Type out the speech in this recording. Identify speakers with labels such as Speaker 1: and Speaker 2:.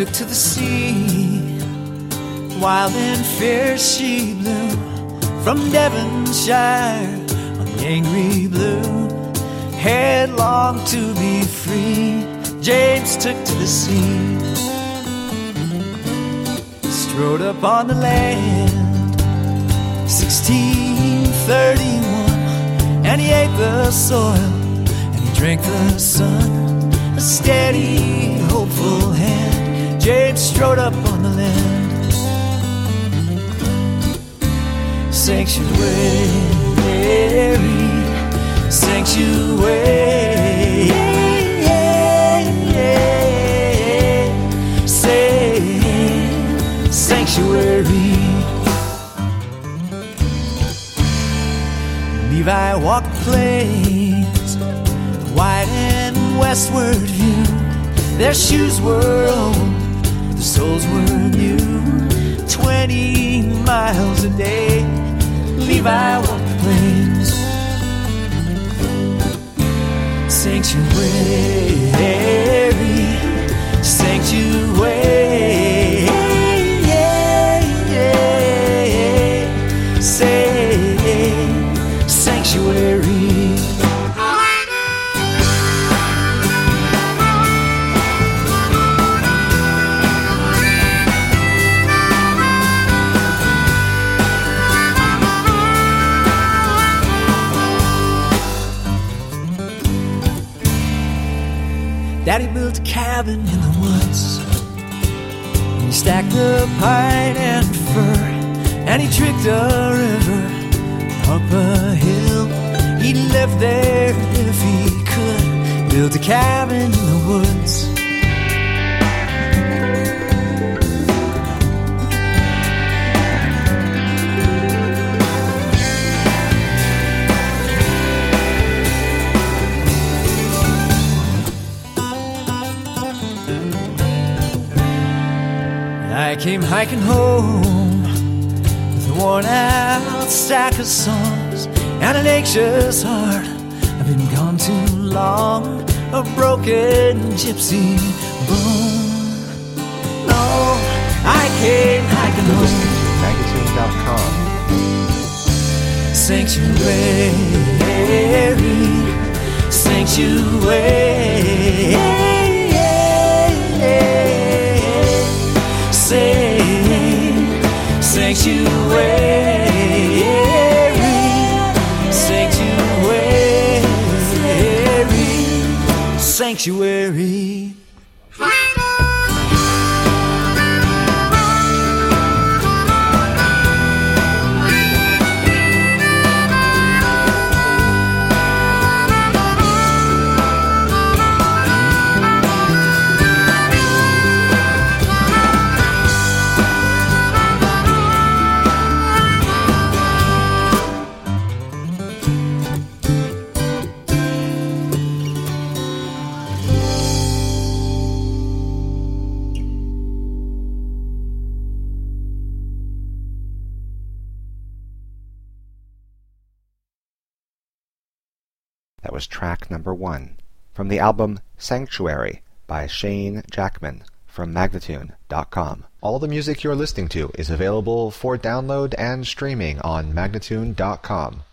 Speaker 1: took to the sea. Wild and fierce she blew from Devonshire on the angry blue. Headlong to be free, James took to the sea. Strode up on the land, 1631, and he ate the soil, and he drank the sun. A steady, hopeful hand, James strode up on the land. Sanctuary, sanctuary, say sanctuary. Levi walked the plains, wide and westward view. Their shoes were old, but their souls were new. 20 miles a day, Levi walked the plains. Sanctuary, sanctuary, say sanctuary. Daddy built a cabin in the woods. He stacked the pine and fir, and he tricked a river up a hill. He lived there if he could. Built a cabin in the woods. I came hiking home with a worn-out stack of songs and an anxious heart. I've been gone too long, a broken gypsy bone. No, I came hiking home.
Speaker 2: Magnatune.com.
Speaker 1: Sanctuary, sanctuary. Say sanctuary, sanctuary, sanctuary.
Speaker 2: That was track number 1 from the album Sanctuary by Shane Jackman from Magnatune.com. All the music you're listening to is available for download and streaming on Magnatune.com.